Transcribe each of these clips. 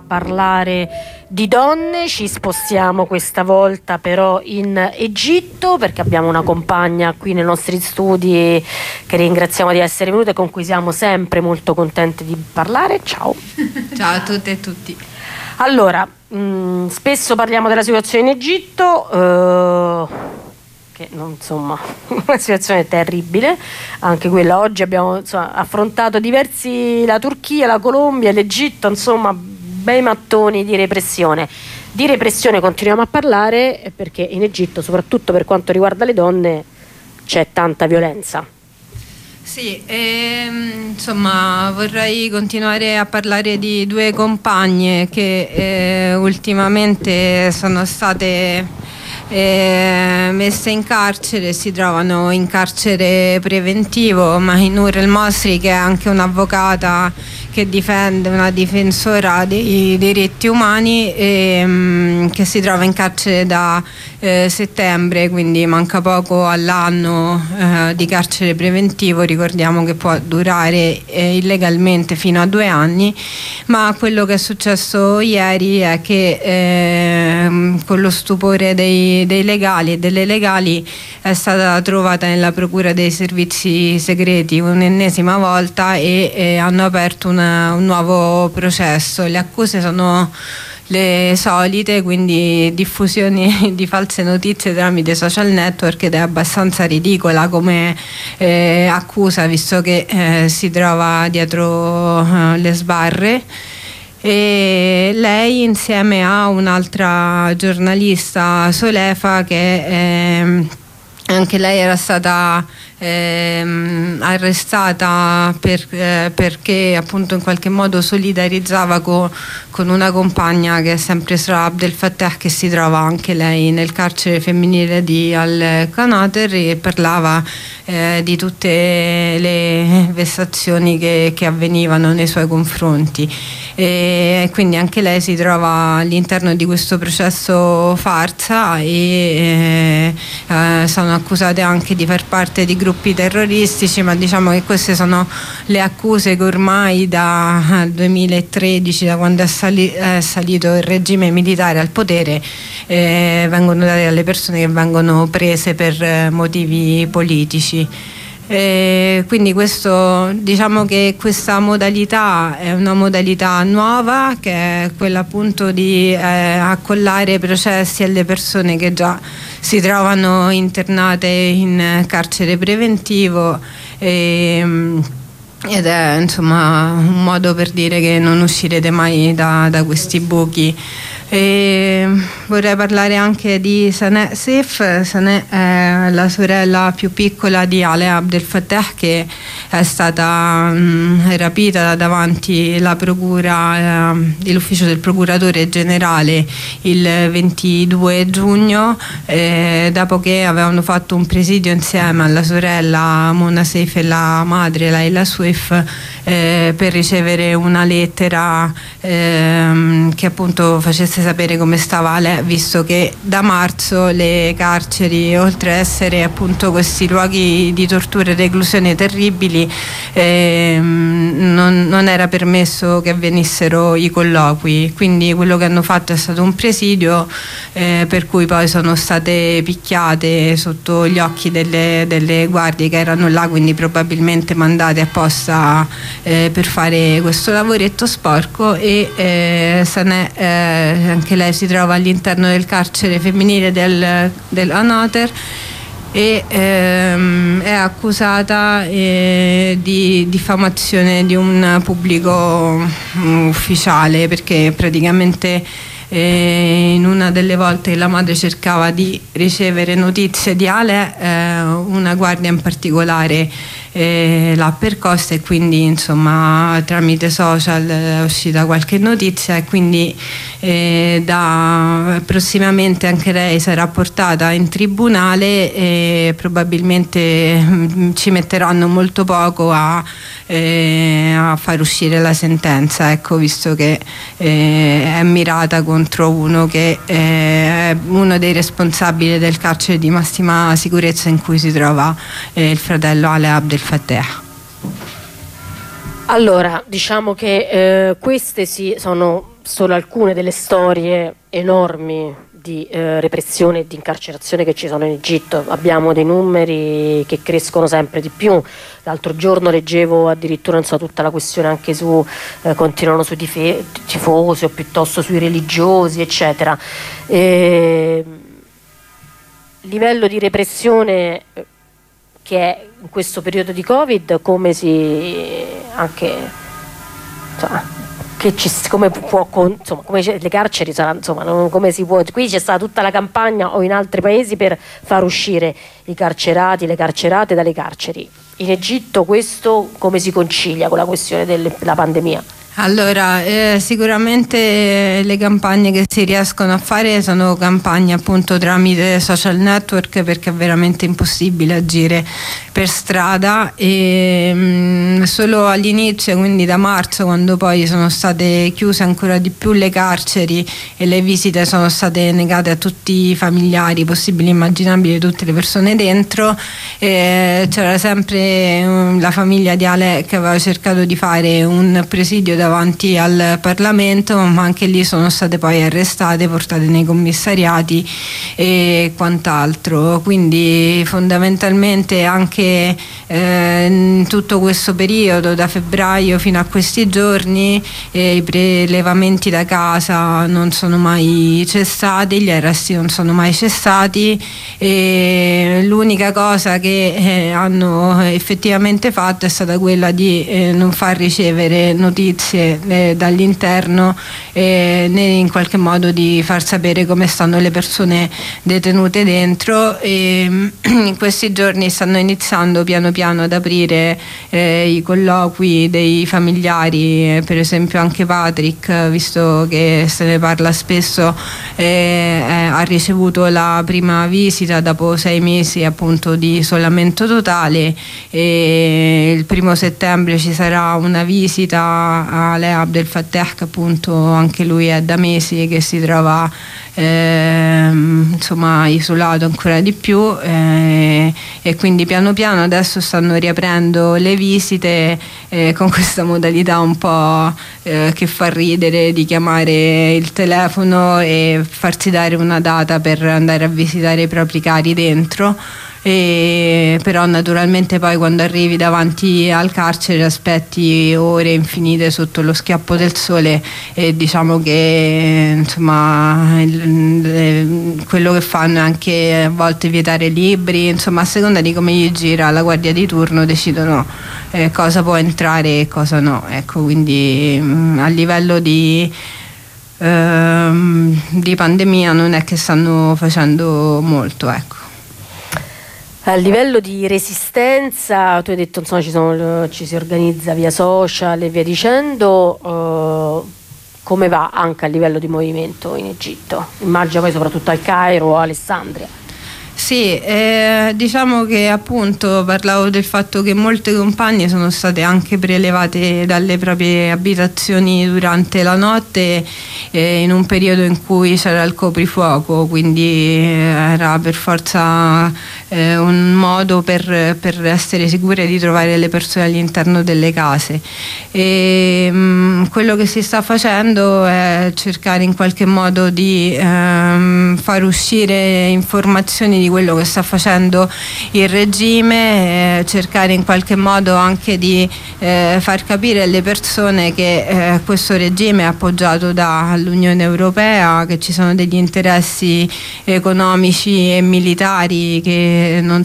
parlare di donne. Ci spostiamo questa volta però in Egitto, perché abbiamo una compagna qui nei nostri studi che ringraziamo di essere venuta e con cui siamo sempre molto contenti di parlare. Ciao. Ciao a tutte e tutti. Allora, spesso parliamo della situazione in Egitto, che insomma una situazione terribile, anche quella. Oggi abbiamo affrontato la Turchia, la Colombia, l'Egitto, insomma bei mattoni di repressione. Di repressione continuiamo a parlare perché in Egitto, soprattutto per quanto riguarda le donne, c'è tanta violenza. Sì, insomma vorrei continuare a parlare di due compagne che ultimamente sono state messe in carcere, si trovano in carcere preventivo. Mahinur El Mosri, che è anche un'avvocata che difende, una difensora dei diritti umani, che si trova in carcere da settembre, quindi manca poco all'anno di carcere preventivo. Ricordiamo che può durare illegalmente fino a 2 anni, ma quello che è successo ieri è che con lo stupore dei legali e delle legali è stata trovata nella procura dei servizi segreti un'ennesima volta e hanno aperto un nuovo processo. Le accuse sono le solite, quindi diffusioni di false notizie tramite social network, ed è abbastanza ridicola come accusa, visto che si trova dietro le sbarre. E lei, insieme a un'altra giornalista, Solefa, che anche lei era stata arrestata perché appunto in qualche modo solidarizzava con una compagna che è sempre Sra Abdel Fattah, che si trova anche lei nel carcere femminile di Al-Qanater, e parlava di tutte le vessazioni che avvenivano nei suoi confronti. E quindi anche lei si trova all'interno di questo processo farsa e sono accusate anche di far parte di gruppi terroristici, ma diciamo che queste sono le accuse che ormai dal 2013, da quando è salito il regime militare al potere, vengono date alle persone che vengono prese per motivi politici. Quindi diciamo che questa modalità è una modalità nuova, che è quella appunto di accollare processi alle persone che già si trovano internate in carcere preventivo, ed è insomma un modo per dire che non uscirete mai da questi buchi. Vorrei parlare anche di Saneh Seif. Saneh è la sorella più piccola di Ale Abdel Fattah, che è stata rapita davanti la procura, l'ufficio del procuratore generale, il 22 giugno, dopo che avevano fatto un presidio insieme alla sorella Mona Seif e la madre Laila Seif, per ricevere una lettera che appunto facesse sapere come stava Ale, visto che da marzo le carceri, oltre a essere appunto questi luoghi di tortura e reclusione terribili, non era permesso che avvenissero i colloqui. Quindi quello che hanno fatto è stato un presidio, per cui poi sono state picchiate sotto gli occhi delle guardie che erano là, quindi probabilmente mandate apposta per fare questo lavoretto sporco. E Saneh, anche lei si trova all'interno del carcere femminile dell'Anater e è accusata di diffamazione di un pubblico ufficiale, perché praticamente in una delle volte che la madre cercava di ricevere notizie di Ale, una guardia in particolare l'ha percossa, e quindi insomma tramite social è uscita qualche notizia, e quindi prossimamente anche lei sarà portata in tribunale, e probabilmente ci metteranno molto poco a far uscire la sentenza, ecco, visto che è mirata contro uno che è uno dei responsabili del carcere di massima sicurezza in cui si trova il fratello Ale Abdel Fattah. Allora, diciamo che queste sono solo alcune delle storie enormi di repressione e di incarcerazione che ci sono in Egitto. Abbiamo dei numeri che crescono sempre di più. L'altro giorno leggevo addirittura, non so, tutta la questione anche su continuano sui tifosi o piuttosto sui religiosi, eccetera. Livello di repressione che è in questo periodo di Covid, come si anche come può, insomma, come le carceri saranno, insomma, come si può, qui c'è stata tutta la campagna o in altri paesi per far uscire i carcerati, le carcerate dalle carceri. In Egitto questo come si concilia con la questione della pandemia? Allora, sicuramente le campagne che si riescono a fare sono campagne appunto tramite social network, perché è veramente impossibile agire per strada, e solo all'inizio, quindi da marzo, quando poi sono state chiuse ancora di più le carceri e le visite sono state negate a tutti i familiari possibili e immaginabili, tutte le persone dentro, c'era sempre la famiglia di Ale che aveva cercato di fare un presidio davanti al Parlamento, ma anche lì sono state poi arrestate, portate nei commissariati e quant'altro. Quindi fondamentalmente anche in tutto questo periodo, da febbraio fino a questi giorni, i prelevamenti da casa non sono mai cessati, gli arresti non sono mai cessati, e l'unica cosa che hanno effettivamente fatto è stata quella di non far ricevere notizie dall'interno, né in qualche modo di far sapere come stanno le persone detenute dentro. E in questi giorni stanno iniziando piano piano ad aprire i colloqui dei familiari, per esempio anche Patrick, visto che se ne parla spesso, ha ricevuto la prima visita dopo 6 mesi appunto di isolamento totale, e il 1° settembre ci sarà una visita a Ale Abdel Fattah, che appunto anche lui è da mesi che si trova insomma isolato ancora di più, e quindi piano piano adesso stanno riaprendo le visite con questa modalità un po' che fa ridere, di chiamare il telefono e farsi dare una data per andare a visitare i propri cari dentro. Però naturalmente poi quando arrivi davanti al carcere aspetti ore infinite sotto lo schiaffo del sole, e diciamo che insomma quello che fanno è anche a volte vietare libri, insomma a seconda di come gli gira la guardia di turno decidono cosa può entrare e cosa no, ecco. Quindi a livello di pandemia non è che stanno facendo molto, ecco. A livello di resistenza, tu hai detto insomma ci si organizza via social e via dicendo, come va anche a livello di movimento in Egitto? Immagino poi soprattutto al Cairo o a Alessandria. Sì, diciamo che appunto parlavo del fatto che molte compagne sono state anche prelevate dalle proprie abitazioni durante la notte, in un periodo in cui c'era il coprifuoco, quindi era per forza un modo per essere sicure di trovare le persone all'interno delle case. E quello che si sta facendo è cercare in qualche modo di far uscire informazioni di quello che sta facendo il regime, cercare in qualche modo anche di far capire alle persone che questo regime è appoggiato dall'Unione Europea, che ci sono degli interessi economici e militari che non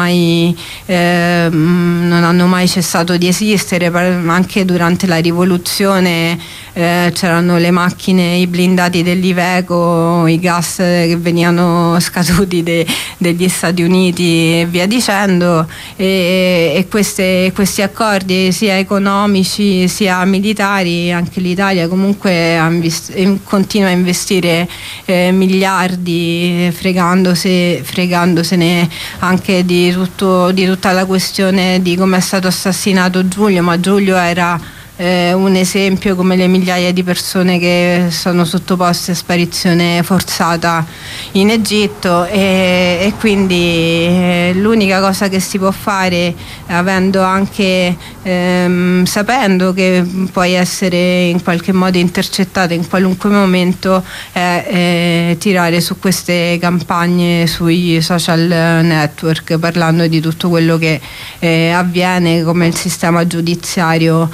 hanno mai cessato di esistere. Anche durante la rivoluzione c'erano le macchine, i blindati dell'Iveco, i gas che venivano scaduti degli Stati Uniti e via dicendo, e questi accordi sia economici sia militari, anche l'Italia comunque continua a investire miliardi, fregandosene anche di tutta la questione di come è stato assassinato Giulio, ma Giulio era un esempio come le migliaia di persone che sono sottoposte a sparizione forzata in Egitto, e quindi l'unica cosa che si può fare, avendo anche sapendo che puoi essere in qualche modo intercettata in qualunque momento, è tirare su queste campagne sui social network, parlando di tutto quello che avviene, come il sistema giudiziario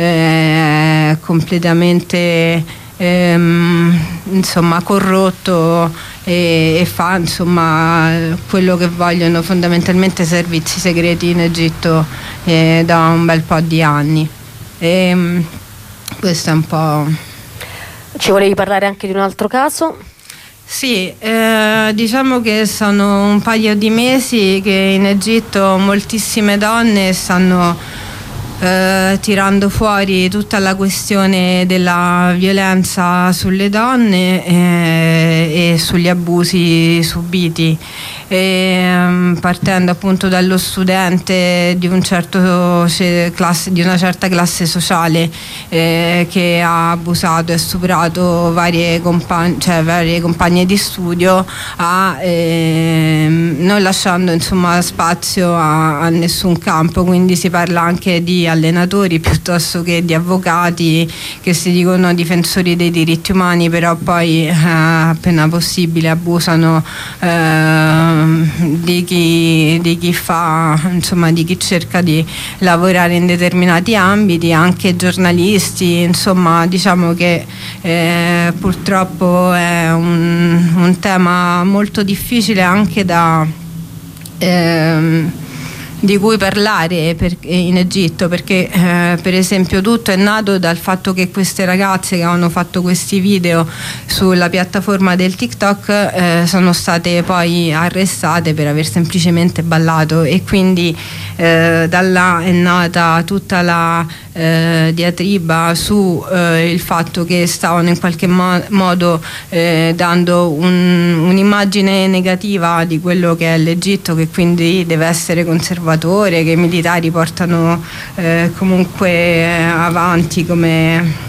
completamente insomma corrotto, e fa insomma quello che vogliono fondamentalmente i servizi segreti in Egitto da un bel po' di anni. Questo è un po'. Ci volevi parlare anche di un altro caso? Sì, diciamo che sono un paio di mesi che in Egitto moltissime donne stanno tirando fuori tutta la questione della violenza sulle donne e sugli abusi subiti, partendo appunto dallo studente di una certa classe sociale che ha abusato e stuprato varie compagne di studio, non lasciando insomma spazio a nessun campo. Quindi si parla anche di allenatori piuttosto che di avvocati che si dicono difensori dei diritti umani, però poi appena possibile abusano di chi fa, insomma, di chi cerca di lavorare in determinati ambiti, anche giornalisti. Insomma, diciamo che purtroppo è un tema molto difficile anche di cui parlare in Egitto, perché per esempio tutto è nato dal fatto che queste ragazze che hanno fatto questi video sulla piattaforma del TikTok sono state poi arrestate per aver semplicemente ballato, e quindi da là è nata tutta la diatriba su il fatto che stavano in qualche modo dando un'immagine negativa di quello che è l'Egitto, che quindi deve essere conservatore, che i militari portano comunque avanti come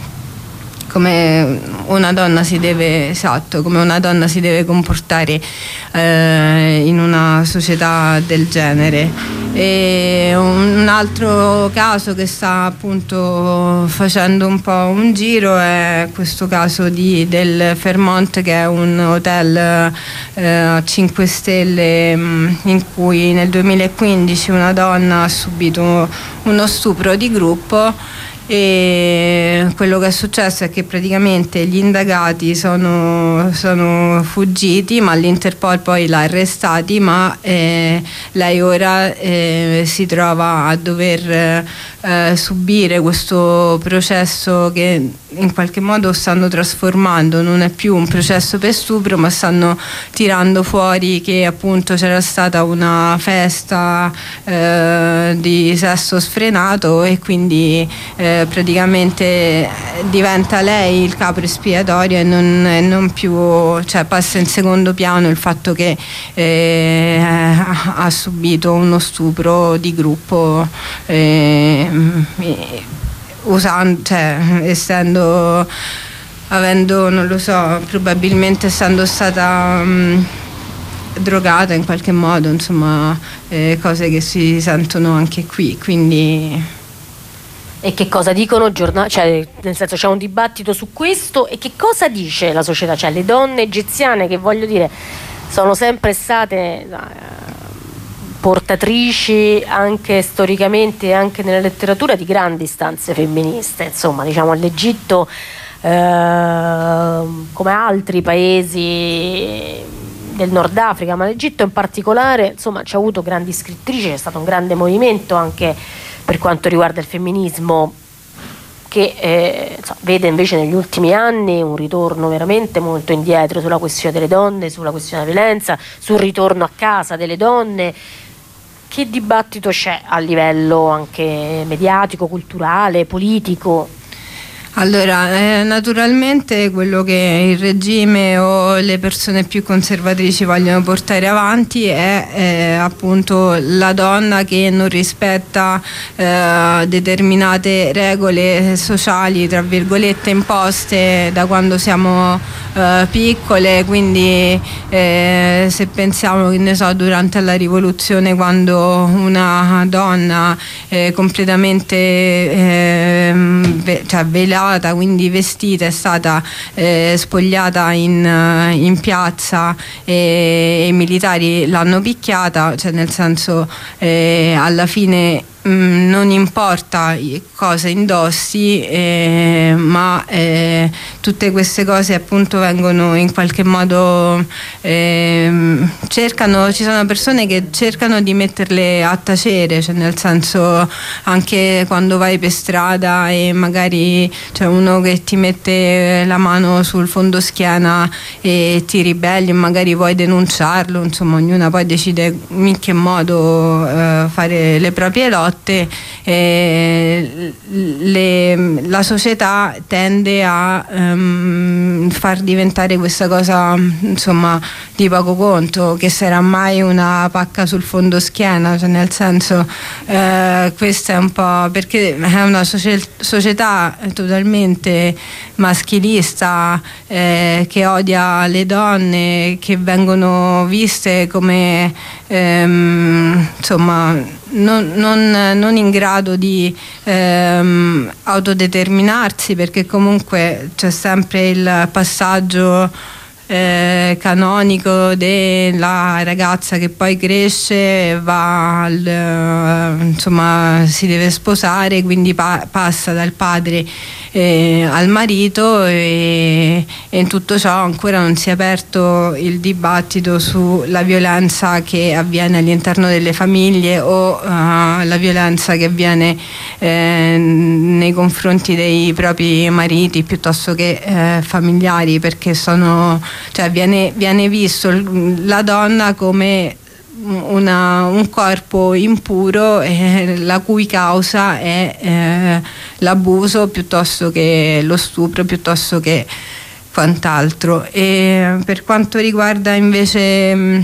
una donna si deve, come una donna si deve comportare in una società del genere. E un altro caso che sta appunto facendo un po' un giro è questo caso del Fairmont, che è un hotel a 5 stelle in cui nel 2015 una donna ha subito uno stupro di gruppo. E quello che è successo è che praticamente gli indagati sono fuggiti, ma l'Interpol poi l'ha arrestati, ma lei ora si trova a dover subire questo processo che in qualche modo stanno trasformando. Non è più un processo per stupro, ma stanno tirando fuori che appunto c'era stata una festa di sesso sfrenato, e quindi praticamente diventa lei il capro espiatorio, e non più, cioè passa in secondo piano il fatto che ha subito uno stupro di gruppo, avendo, non lo so, probabilmente essendo stata drogata in qualche modo, insomma, cose che si sentono anche qui, quindi. E che cosa dicono cioè, nel senso, c'è un dibattito su questo, e che cosa dice la società? Cioè, le donne egiziane, che voglio dire, sono sempre state portatrici anche storicamente, anche nella letteratura, di grandi istanze femministe. Insomma, diciamo, l'Egitto come altri paesi del Nord Africa, ma l'Egitto in particolare, insomma, ci ha avuto grandi scrittrici, c'è stato un grande movimento anche per quanto riguarda il femminismo, che vede invece negli ultimi anni un ritorno veramente molto indietro sulla questione delle donne, sulla questione della violenza, sul ritorno a casa delle donne. Che dibattito c'è a livello anche mediatico, culturale, politico? Allora, naturalmente quello che il regime o le persone più conservatrici vogliono portare avanti è appunto la donna che non rispetta determinate regole sociali, tra virgolette, imposte da quando siamo piccole, quindi se pensiamo, che ne so, durante la rivoluzione, quando una donna completamente cioè velata, quindi vestita, è stata spogliata in piazza e i militari l'hanno picchiata, cioè nel senso alla fine non importa cosa indossi, ma tutte queste cose appunto vengono in qualche modo ci sono persone che cercano di metterle a tacere, cioè nel senso, anche quando vai per strada e magari c'è uno che ti mette la mano sul fondoschiena e ti ribelli, magari vuoi denunciarlo, insomma ognuna poi decide in che modo fare le proprie lotte. La società tende a far diventare questa cosa, insomma, di poco conto, che sarà mai una pacca sul fondoschiena, cioè nel senso, questa è un po' perché è una società totalmente maschilista, che odia le donne, che vengono viste come insomma non in grado di autodeterminarsi, perché comunque c'è sempre il passaggio canonico della ragazza che poi cresce, insomma si deve sposare, quindi passa dal padre al marito, e in tutto ciò ancora non si è aperto il dibattito sulla violenza che avviene all'interno delle famiglie o la violenza che avviene nei confronti dei propri mariti piuttosto che familiari, perché cioè viene visto la donna come un corpo impuro, la cui causa è l'abuso piuttosto che lo stupro, piuttosto che quant'altro. E per quanto riguarda invece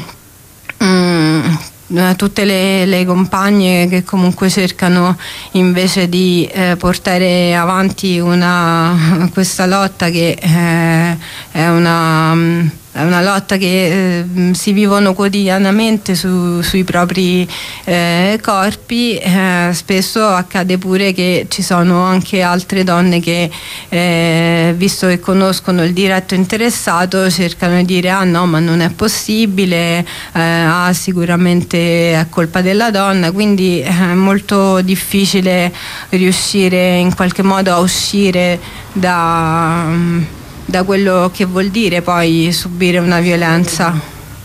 tutte le compagne che comunque cercano invece di portare avanti questa lotta, che è una lotta che si vivono quotidianamente sui propri corpi, spesso accade pure che ci sono anche altre donne che visto che conoscono il diretto interessato cercano di dire no, ma non è possibile, sicuramente è colpa della donna, quindi è molto difficile riuscire in qualche modo a uscire da quello che vuol dire poi subire una violenza.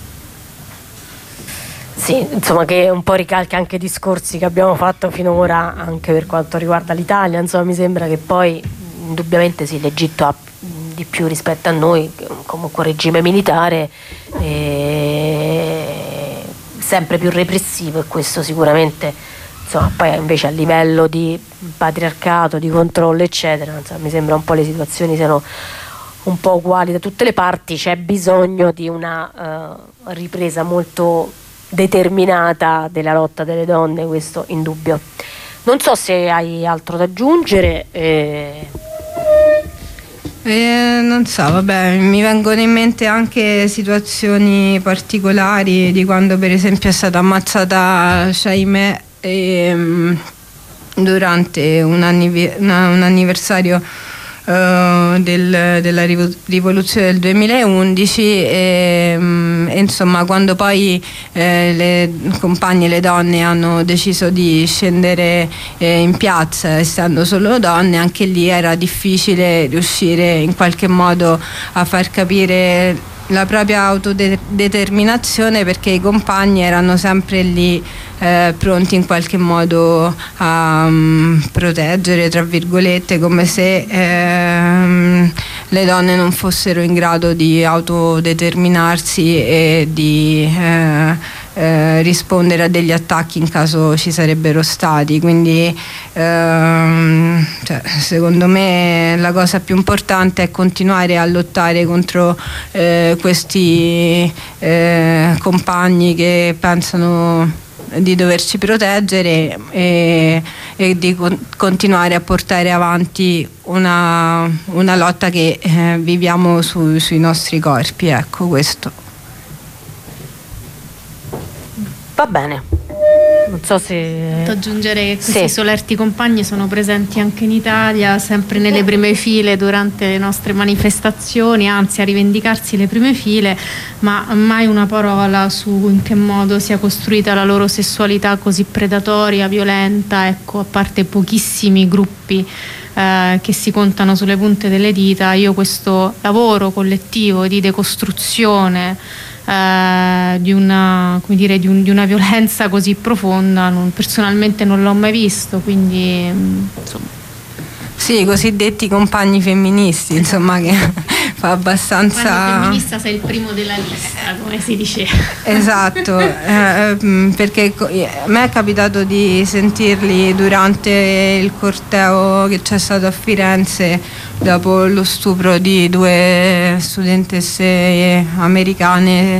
Sì, insomma, che un po' ricalca anche i discorsi che abbiamo fatto finora anche per quanto riguarda l'Italia. Insomma, mi sembra che poi indubbiamente sì, l'Egitto ha di più rispetto a noi, comunque un regime militare sempre più repressivo, e questo sicuramente, insomma, poi invece a livello di patriarcato, di controllo eccetera, insomma, mi sembra un po' le situazioni siano un po' uguali da tutte le parti. C'è bisogno di una ripresa molto determinata della lotta delle donne, questo indubbio. Non so se hai altro da aggiungere. Non so, vabbè, mi vengono in mente anche situazioni particolari di quando per esempio è stata ammazzata Shaimeh durante un anniversario della rivoluzione del 2011, e insomma quando poi le compagne, le donne hanno deciso di scendere in piazza essendo solo donne, anche lì era difficile riuscire in qualche modo a far capire la propria autodeterminazione, perché i compagni erano sempre lì pronti in qualche modo a proteggere, tra virgolette, come se le donne non fossero in grado di autodeterminarsi e di rispondere a degli attacchi in caso ci sarebbero stati. Quindi cioè, secondo me la cosa più importante è continuare a lottare contro questi compagni che pensano di doverci proteggere e di continuare a portare avanti una lotta che viviamo sui nostri corpi, ecco, questo. Va bene, non so se... aggiungere che questi solerti compagni sono presenti anche in Italia, sempre nelle prime file durante le nostre manifestazioni, anzi a rivendicarsi le prime file, ma mai una parola su in che modo sia costruita la loro sessualità così predatoria, violenta, ecco, a parte pochissimi gruppi che si contano sulle punte delle dita. Io questo lavoro collettivo di decostruzione di una violenza così profonda personalmente non l'ho mai visto, quindi insomma. Sì, i cosiddetti compagni femministi, insomma, che fa abbastanza... Compagno femminista sei il primo della lista, come si dice. Esatto, perché a me è capitato di sentirli durante il corteo che c'è stato a Firenze dopo lo stupro di 2 studentesse americane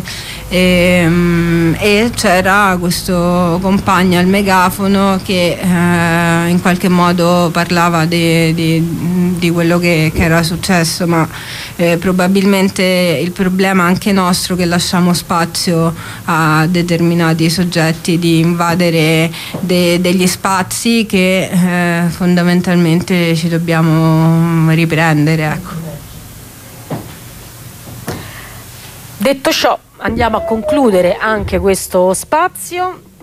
e c'era questo compagno al megafono che in qualche modo parlava di quello che era successo, ma probabilmente il problema anche nostro che lasciamo spazio a determinati soggetti di invadere degli spazi che fondamentalmente ci dobbiamo riprendere, ecco. Detto ciò, andiamo a concludere anche questo spazio.